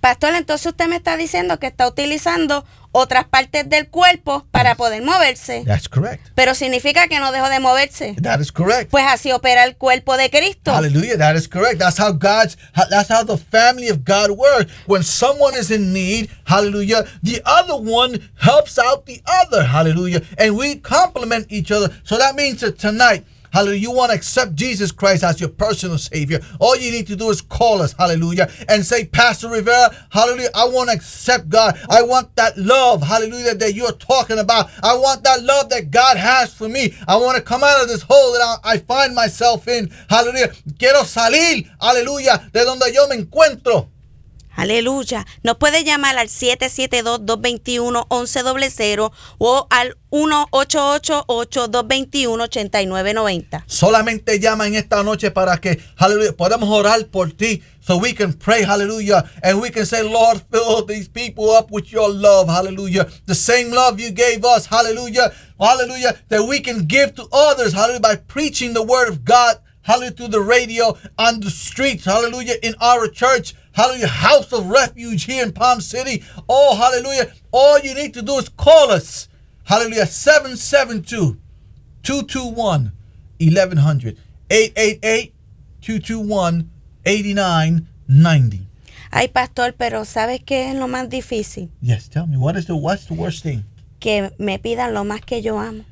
Pastor, entonces usted me está diciendo que está utilizando otras partes del cuerpo para poder moverse. That's correct. Pero significa que no dejó de moverse. That is correct. Pues así opera el cuerpo de Cristo. Hallelujah. That is correct. That's how God's, that's how the family of God works. When someone is in need, hallelujah, the other one helps out the other. Hallelujah. And we complement each other. So that means that tonight, hallelujah, you want to accept Jesus Christ as your personal Savior. All you need to do is call us, hallelujah, and say, Pastor Rivera, hallelujah, I want to accept God. I want that love, hallelujah, that you're talking about. I want that love that God has for me. I want to come out of this hole that I, I find myself in. Hallelujah. Quiero salir, hallelujah, de donde yo me encuentro. Aleluya. Nos puede llamar al siete siete dos, dos dos uno, once cero cero o al uno ocho ocho ocho, dos dos uno, ocho nueve nueve cero. Solamente llama en esta noche para que, hallelujah, podamos orar por ti. So we can pray, hallelujah, and we can say, Lord, fill these people up with your love, hallelujah. The same love you gave us, hallelujah, hallelujah, that we can give to others, hallelujah, by preaching the word of God, hallelujah, through the radio, on the streets, hallelujah, in our church, hallelujah, house of refuge here in Palm City. Oh, hallelujah. All you need to do is call us. Hallelujah. seven seven two, two two one, eleven hundred. eight eight eight, two two one, eight nine nine zero. Ay, pastor, pero ¿sabes qué es lo más difícil? Yes, tell me, what is the what's the worst thing? Que me pidan lo más que yo amo.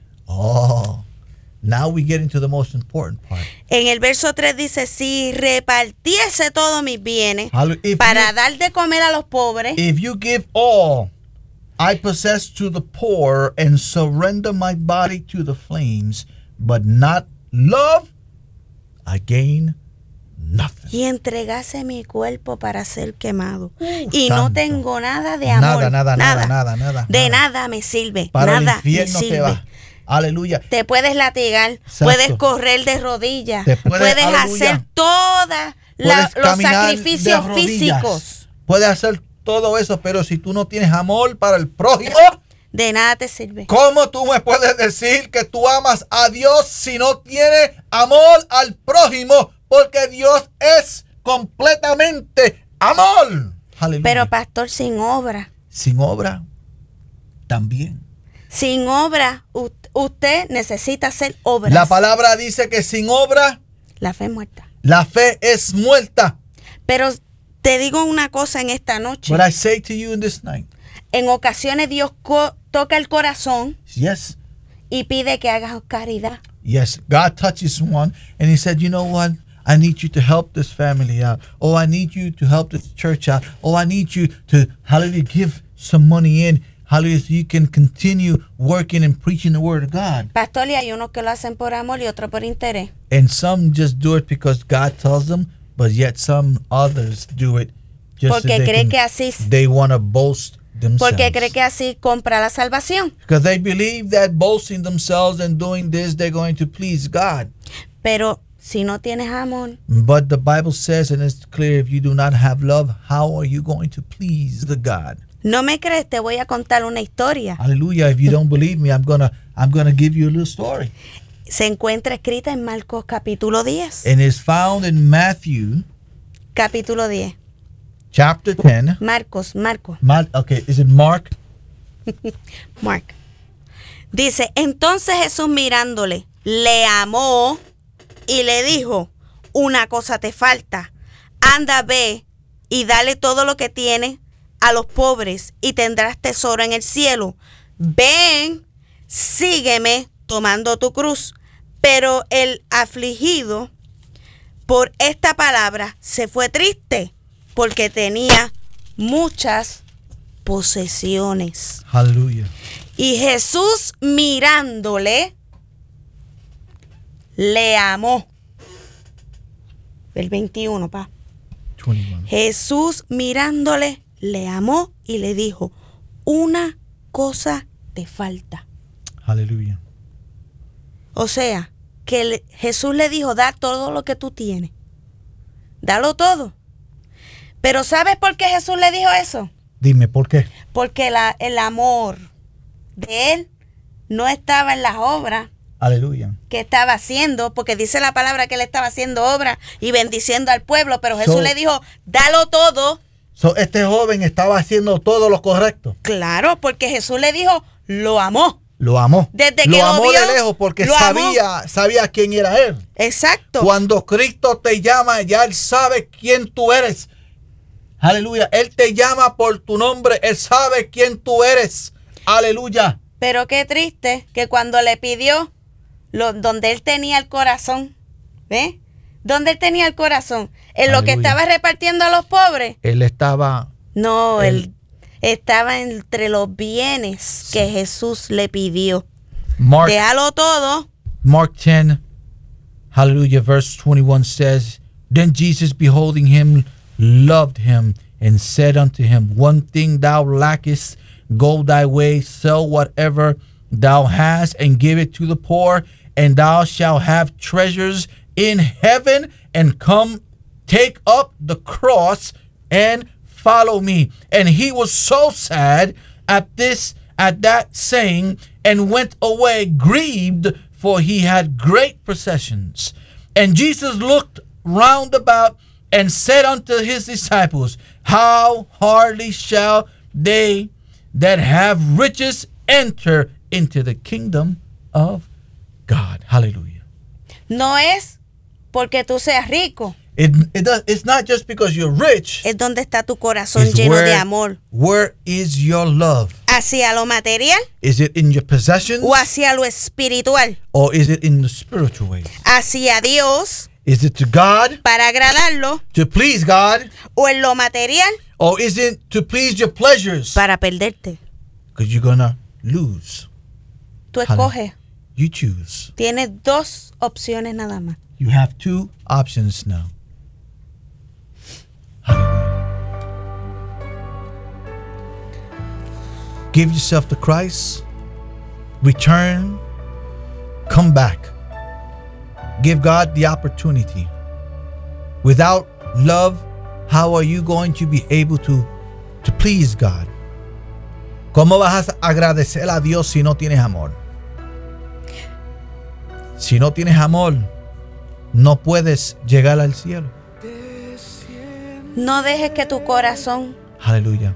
Oh, now we get into the most important part. En el verso tres dice, si repartiese todos mis bienes Hallelujah. If para you- dar de comer a los pobres, If you give all I possess to the poor and surrender my body to the flames, but not love, I gain nothing. y entregase mi cuerpo para ser quemado, Uh, y no santo. tengo nada de amor, Nada, nada, nada, nada, nada, de nada. nada me sirve, Para el nada me infierno te sirve. va. Aleluya. Te puedes latigar, Exacto. puedes correr de rodillas, Te puedes- puedes aleluya. hacer todos Puedes los caminar de sacrificios rodillas. físicos. Puedes hacer todo eso, pero si tú no tienes amor para el prójimo, De nada te sirve. ¿cómo tú me puedes decir que tú amas a Dios si no tienes amor al prójimo? Porque Dios es completamente amor. Aleluya. Pero pastor, sin obra, Sin obra, también. sin obra, u- usted necesita hacer obras. La palabra dice que sin obra, La fe es muerta. la fe es muerta. Pero te digo una cosa en esta noche. But I say to you in this night, En ocasiones Dios co- toca el corazón yes, y pide que hagas caridad. yes, God touches one and he said, you know what? I need you to help this family out. Oh, I need you to help this church out. Oh, I need you to, hallelujah, give some money in. Hallelujah, so you can continue working and preaching the word of God. Pastor, y hay unos que lo hacen por amor y otros por interés. And some just do it because God tells them, but yet some others do it just Porque so they, cree can- que así, they want to boast themselves. porque cree que así compra la salvación. Because they believe that boasting themselves and doing this, they're going to please God. Pero si no tienes amor, But the Bible says, and it's clear, if you do not have love, how are you going to please the God? no me crees, te voy a contar una historia. Hallelujah. If you don't believe me, I'm gonna I'm gonna give you a little story. Se encuentra escrita en Marcos capítulo diez. And it's found in Matthew Capítulo diez. chapter ten. Marcos, Marcos, Mar- okay, is it Mark? Mark. Dice, entonces Jesús mirándole, le amó y le dijo, una cosa te falta, anda, ve y dale todo lo que tienes a los pobres y tendrás tesoro en el cielo. Ven, sígueme tomando tu cruz. Pero el afligido por esta palabra se fue triste porque tenía muchas posesiones. Hallelujah. Y Jesús mirándole, le amó. El veintiuno, pa. twenty-one. Jesús mirándole, le amó y le dijo, una cosa te falta. Hallelujah. O sea, que le- Jesús le dijo, da todo lo que tú tienes. Dalo todo. Pero ¿sabes por qué Jesús le dijo eso? Dime, ¿por qué? Porque la- el amor de él no estaba en las obras Hallelujah. que estaba haciendo, porque dice la palabra que él estaba haciendo obra y bendiciendo al pueblo, pero Jesús So- le dijo, dalo todo. So, este joven estaba haciendo todo lo correcto. Claro, porque Jesús le dijo, lo amó. Lo amó. Desde lo que lo amó vio, de lejos porque lo sabía, sabía quién era él. Exacto. Cuando Cristo te llama, ya Él sabe quién tú eres. Aleluya. Él te llama por tu nombre. Él sabe quién tú eres. Aleluya. Pero qué triste que cuando le pidió lo, donde él tenía el corazón, ¿ves? Donde él tenía el corazón, en lo que Aleluya. estaba repartiendo a los pobres. Él estaba... No, Él- él estaba entre los bienes que Jesús le pidió. Mark, Déjalo todo. Mark ten, hallelujah, verse twenty-one says, Then Jesus, beholding him, loved him, and said unto him, One thing thou lackest, go thy way, sell whatever thou hast, and give it to the poor, and thou shalt have treasures in heaven, and come take up the cross and follow me. And he was so sad at this, at that saying, and went away grieved, for he had great possessions. And Jesus looked round about and said unto his disciples, How hardly shall they that have riches enter into the kingdom of God. Hallelujah. No es porque tú seas rico, It, it does, it's not just because you're rich. es donde está tu corazón It's lleno where, de amor. where is your love? ¿Hacia lo material Is it in your possessions o hacia lo espiritual? or is it in the spiritual ways? ¿Hacia Dios Is it to God, para agradarlo to please God, o en lo material or is it to please your pleasures? para perderte? Because you're gonna lose. Tú escoges. You choose. Tienes dos opciones nada más. You have two options now. Hallelujah. Give yourself to Christ. Return. Come back. Give God the opportunity. Without love, how are you going to be able to, to please God? ¿Cómo vas a agradecer a Dios si no tienes amor? Si no tienes amor, no puedes llegar al cielo. No dejes que tu corazón Aleluya.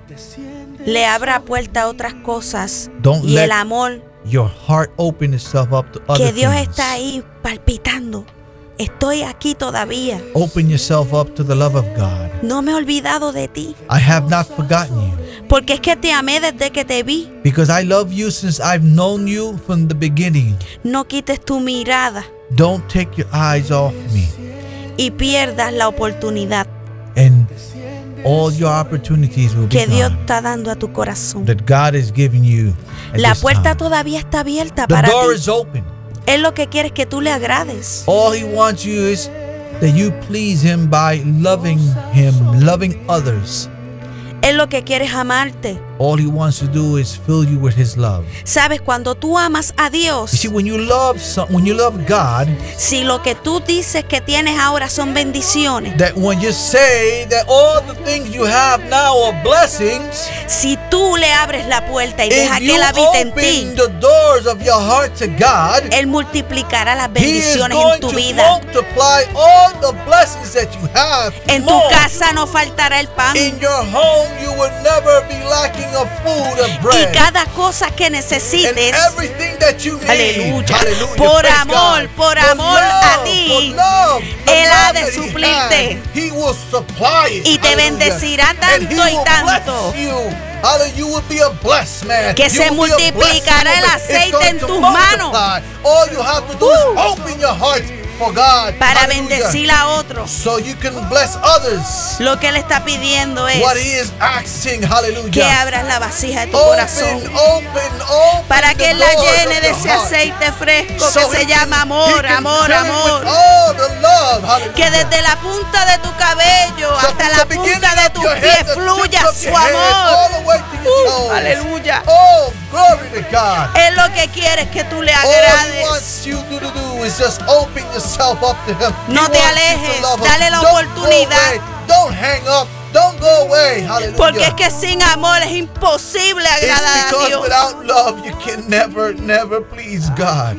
le abra puerta a otras cosas. Don't Y let el amor your heart open itself up to other que Dios things. está ahí palpitando. Estoy aquí todavía. Open yourself up to the love of God. No me he olvidado de ti. I have not forgotten you, Porque es que te amé desde que te vi. because I love you since I've known you from the beginning. No quites tu mirada Don't take your eyes off me, y pierdas la oportunidad and all your opportunities will be que Dios gone está dando a tu corazón. that God is giving you at La this puerta time. todavía está abierta The para door ti. is open. Él lo que quiere es que tú le agrades. All he wants you is that you please him by loving him, loving others. Él lo que quiere es amarte. All he wants to do is fill you with his love. Sabes, cuando tú amas a You Dios, see, when you love some, when you love God, si lo que tú dices que tienes ahora son bendiciones, that when you say that all the things you have now are blessings, si tú le abres la puerta y deja if que you Él habite en ti, open the doors of your heart to God, Él multiplicará las he is bendiciones going en tu to vida. multiply all the blessings that you have. En tu more. casa no faltará el pan. In your home, you will never be lacking of food or Y bread. cada cosa que And necesites, everything that you need. aleluya, Hallelujah, por praise amor, God. por For amor a love, ti, for love, the Él ha love de that he suplirte. had, he will supply it. Y te Hallelujah. bendecirá And tanto he y will tanto bless you. Hallelujah, you will be a blessed man. que You se will be a blessed multiplicará el woman. It's aceite going en to tus multiply. manos. All you have to do Uh. is open your heart for God. para Hallelujah. bendecir a otros. So you can bless others. Lo que Él está pidiendo es What he is asking, hallelujah. que abras la vasija de tu Open, corazón open, open para the que Él la doors llene of de your ese heart. aceite fresco So que he se can- llama he amor, can amor, fill it amor. with all the love, hallelujah. Que desde la punta de tu cabello So hasta from la the beginning punta de of tus your pies head, the fluya tips of su your head, all amor. the way to your Uh, toes. aleluya. Oh, glory to God. Él lo que quiere es que tú le All he agrades. wants you to do is just open yourself up to him. He No te wants you to alejes, love him. dale la Don't go oportunidad. away. Don't hang up. Don't go away. Hallelujah. Porque es que sin amor es imposible It's agradar a because Dios. without love you can never, never please God.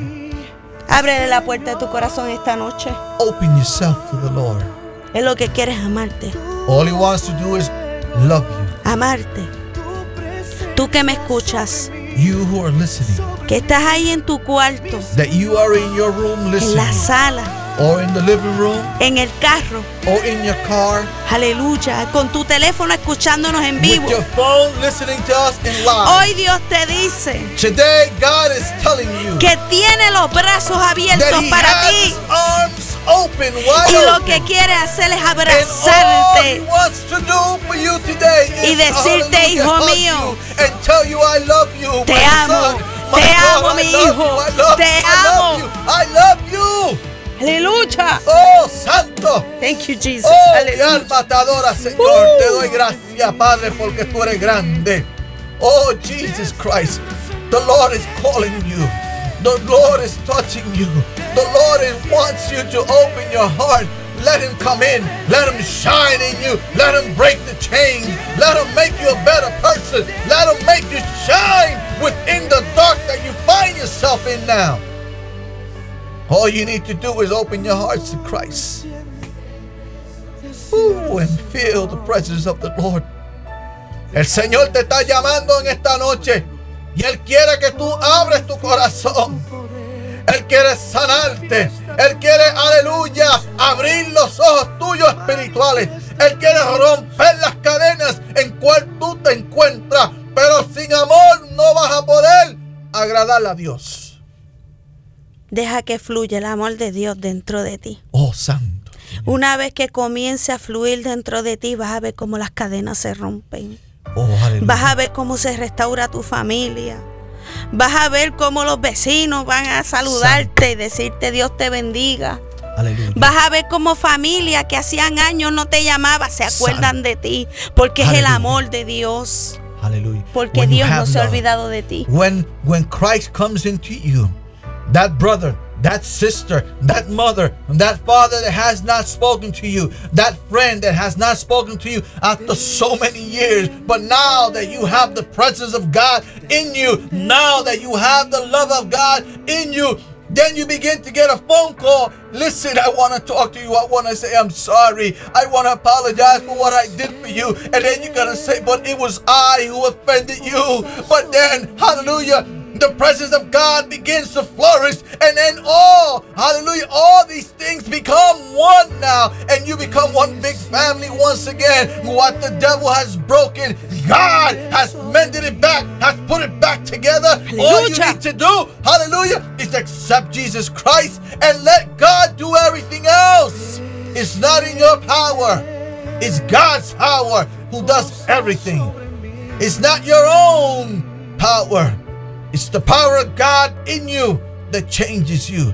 Ábrele la puerta de tu corazón esta noche. Open yourself to the Lord. Él lo que quiere es amarte. All he wants to do is love you. Amarte. Tú que me escuchas, You who are listening, que estás ahí en tu cuarto, that you are in your room en la listening, sala, or in the living room, en el carro, or in your car, aleluya, con tu teléfono escuchándonos en vivo. with your phone listening to us in live. Hoy Dios te dice Today, God is telling you que tiene los brazos that abiertos He para has ti His arms open, wide y lo open. que quiere hacer es And all He abrazarte wants to do for you today y is decirte, hallelujah, hijo hug mío, you and tell you I love you, te my amo, son, my te God, amo, I mi love hijo, you, I love te you, I amo. love you, I love you. aleluya. Oh, santo. Thank you, Jesus. Oh, mi Aleluya. alma te adora, Señor. Uh. Te doy gracias, Padre, porque tú eres grande. Oh, Jesus Christ. The Lord is calling you. The Lord is touching you. The Lord is, wants you to open your heart. Let Him come in. Let Him shine in you. Let Him break the chains. Let Him make you a better person. Let Him make you shine within the dark that you find yourself in now. All you need to do is open your hearts to Christ. Ooh, and feel the presence of the Lord. El Señor te está llamando en esta noche y Él quiere que tú abres tu corazón. Él quiere sanarte. Él quiere, aleluya, abrir los ojos tuyos espirituales. Él quiere romper las cadenas en cual tú te encuentras. Pero sin amor no vas a poder agradarle a Dios. Deja que fluya el amor de Dios dentro de ti. Oh, santo. Una vez que comience a fluir dentro de ti, vas a ver cómo las cadenas se rompen. Oh, aleluya. Vas a ver cómo se restaura tu familia. Vas a ver cómo los vecinos van a saludarte y decirte Dios te bendiga. Aleluya. Vas a ver cómo familia que hacían años no te llamaba se acuerdan de ti. Porque es el Aleluya. amor de Dios. Hallelujah. Porque When you Dios no have se ha love, olvidado de ti. When when Christ comes into you, that brother, that sister, that mother, that father that has not spoken to you, that friend that has not spoken to you after so many years, but now that you have the presence of God in you, now that you have the love of God in you, then you begin to get a phone call. Listen, I want to talk to you. I want to say I'm sorry. I want to apologize for what I did for you. And then you're going to say, but it was I who offended you. But then, hallelujah, the presence of God begins to flourish. And then all, hallelujah, all these things become one now. And you become one big family once again. What the devil has broken, God has mended it back, has put it back together. All you Hallelujah. need to do, hallelujah, is accept Jesus Christ and let God do everything else. It's not in your power. It's God's power who does everything. It's not your own power. It's the power of God in you that changes you.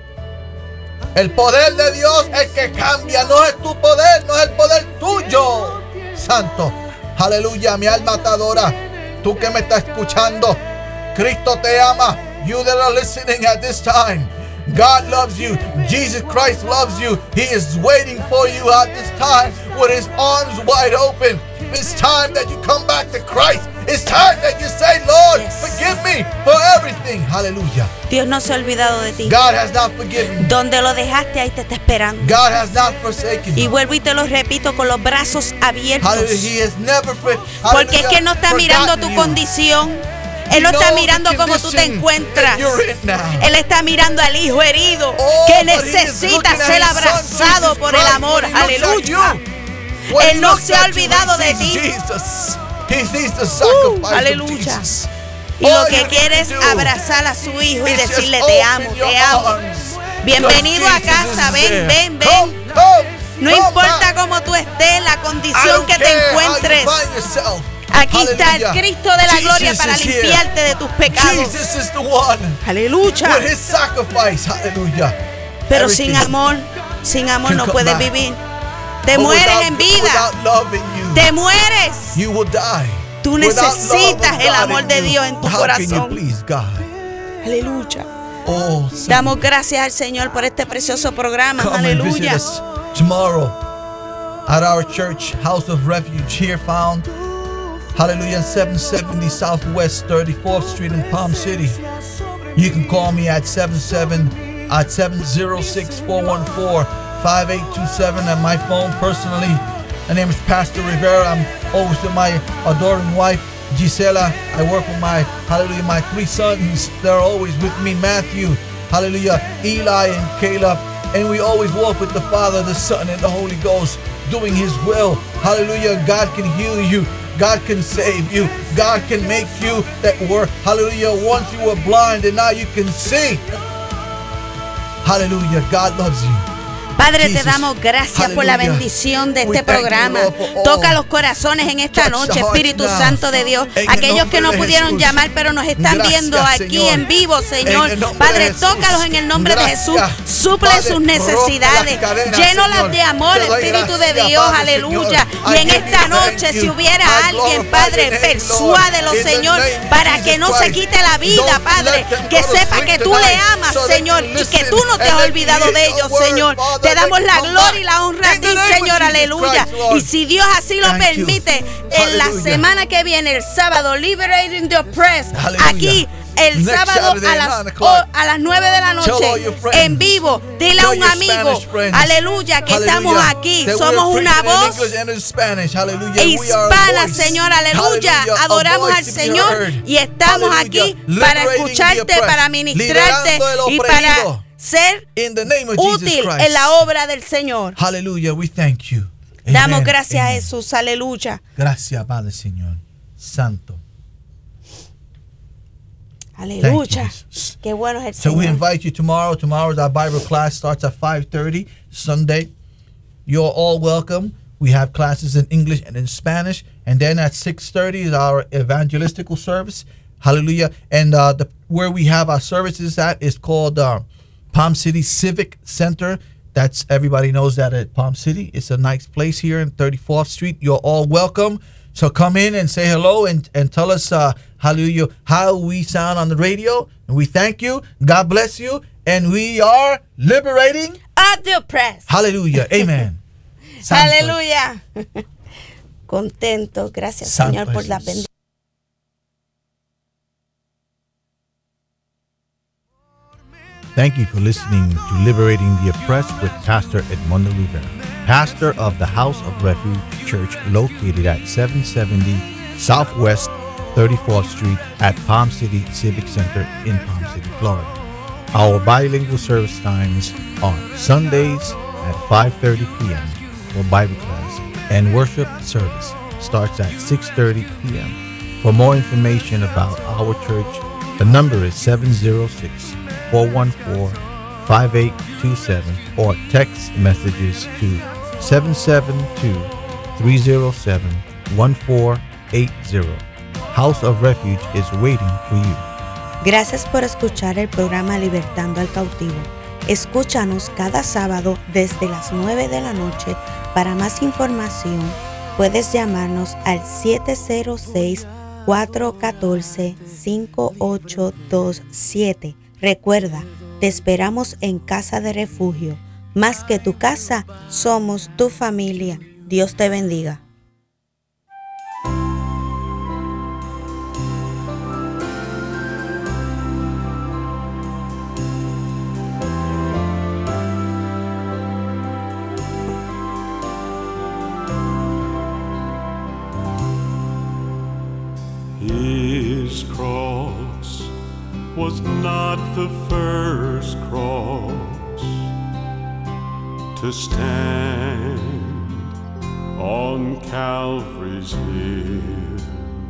El poder de Dios es que cambia, no es tu poder, no es el poder tuyo. Santo, aleluya, mi alma te adora. Tú que me estás escuchando, Cristo te ama. You that are listening at this time, God loves you. Jesus Christ loves you. He is waiting for you at this time with His arms wide open. It's time that you come back to Christ. It's time that you say, Lord, Yes. forgive me for everything. Hallelujah. Dios no se ha olvidado de ti. God has not forgiven me. Donde lo dejaste, ahí te está esperando. God has not forsaken Y me. vuelvo y te lo repito con los brazos abiertos. Hallelujah. He has never for, Porque es que Él no está hallelujah, mirando tu forgotten you. condición. Él He no está knows mirando the cómo tú te condition encuentras. that you're in now. Él está mirando al hijo herido Oh, que but he is necesita looking at ser his son, abrazado Jesus por el Christ, amor. when he looks at Aleluya. you. When Él he no looks se ha at you, he olvidado de sees ti. Jesus. He sees the Uh, sacrifice of aleluya. Jesus. Y lo All que you quiere need es to do abrazar a su hijo y is just decirle te amo, open your te amo. arms. Bienvenido a Because Jesus casa, is ven, there. ven, ven. Come, come, No come importa back. cómo tú estés, la I condición don't que te care how you encuentres. find yourself. Aquí está el Hallelujah. Cristo de la gloria Jesus para is here. limpiarte de tus pecados. Jesus is the one Aleluya. with His sacrifice. Hallelujah. Pero Everything. sin amor, sin amor can no come puedes back. vivir. Te But mueres without- en vida. Without love in you, Te mueres. you will die. Tú Without love of necesitas el God amor in de you, Dios en tu how can you corazón. please God? Aleluya. Oh, son, Damos gracias al Señor por este precioso programa. come and visit Aleluya. us tomorrow at our church, House of Refuge, here found, hallelujah, in seven seventy Southwest thirty-fourth Street in Palm City. You can call me at seven seven at seven zero six, four one four, five eight two seven at my phone personally. My name is Pastor Rivera. I'm Always to my adoring wife, Gisela. I work with my, hallelujah, my three sons. They're always with me, Matthew, hallelujah, Eli and Caleb. And we always walk with the Father, the Son, and the Holy Ghost, doing His will. Hallelujah. God can heal you. God can save you. God can make you that were, hallelujah, once you were blind and now you can see. Hallelujah. God loves you. Padre, Jesus. te damos gracias por la Hallelujah. bendición de We este thank you, programa. Lord, for all. Toca los corazones en esta Touch the noche, hearts Espíritu now. Santo de Dios. En el Aquellos nombre que no de pudieron Jesús. llamar, pero nos están Gracias, viendo aquí Señor. en vivo, Señor. En el nombre Padre, de Jesús. tócalos en el nombre de Gracias. Jesús. Suple Padre, sus rompe necesidades. las cadenas, Llénolas Señor. de amor, Te doy Espíritu de gracias, Dios. Padre, Aleluya. Señor. Y en I give esta you thank noche, you. si hubiera I alguien, glorify Padre, your name, persuádelo, Lord. In the Señor, name of para Jesus que no se Christ. quite la vida, Don't Padre. let them Que go to sepa sleep que tú le tonight, amas, so they Señor, can y que listen tú no te and has they olvidado can de hear ellos, your word, Señor. Father, Te they damos can la come gloria back. y la honra a In the ti, name of Señor, Jesus aleluya. Christ, Lord. Y si Dios así lo Thank you. permite, en la Hallelujah. semana que viene, el sábado, Liberating the Oppressed, Hallelujah. aquí, el Next sábado Saturday, a las, nine o'clock. o- a las nueve de la Tell all noche, your friends. en vivo, dile a Tell un your amigo, Spanish friends. aleluya, que estamos Hallelujah. aquí, That somos we're una preaching in voz English and in Spanish. Hallelujah. We are a hispana, voice. Señor, aleluya. Hallelujah. A Adoramos voice al to be Señor heard. y estamos Hallelujah. aquí para Liberating the escucharte, oppressed. para ministrarte Liberando el y para oprimido. ser In the name of Jesus útil Christ. en la obra del Señor. Hallelujah. We thank you. Damos Amen. gracias a Amen. Jesús, aleluya. Gracias, Padre Señor. Santo. Aleluya. Jesus. Qué bueno es el So we Señor. invite you tomorrow. Tomorrow's our Bible class starts at five thirty Sunday. You're all welcome. We have classes in English and in Spanish. And then at six thirty is our evangelistical service. Hallelujah. And uh, the where we have our services at is called uh, Palm City Civic Center. That's everybody knows that at Palm City. It's a nice place here in thirty-fourth Street. You're all welcome. So come in and say hello and, and tell us, uh, hallelujah, how we sound on the radio. And we thank you. God bless you. And we are liberating. Of the oppressed. Hallelujah. Amen. Santo. Aleluya. Contento. Gracias, Santo Señor, por la Jesús. bendición. Thank you for listening to Liberating the Oppressed with Pastor Edmundo Rivera, pastor of the House of Refuge Church located at seven seventy Southwest thirty-fourth Street at Palm City Civic Center in Palm City, Florida. Our bilingual service times are Sundays at five thirty p.m. for Bible class, and worship service starts at six thirty p.m. For more information about our church, the number is seven zero six, four one four, five eight two seven or text messages to seven seven two, three zero seven, one four eight zero. House of Refuge is waiting for you. Gracias por escuchar el programa Libertando al Cautivo. Escúchanos cada sábado desde las nueve de la noche. Para más información, puedes llamarnos al siete cero seis, cuatro uno cuatro, cinco ocho dos siete. Recuerda, te esperamos en Casa de Refugio. Más que tu casa, somos tu familia. Dios te bendiga. His cross was not the first cross to stand on Calvary's hill,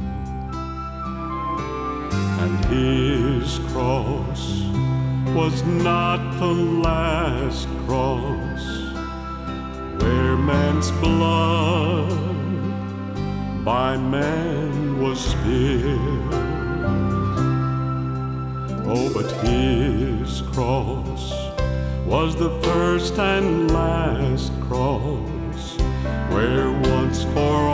and his cross was not the last cross where man's blood by man was spilled. Oh, but his cross was the first and last cross where once for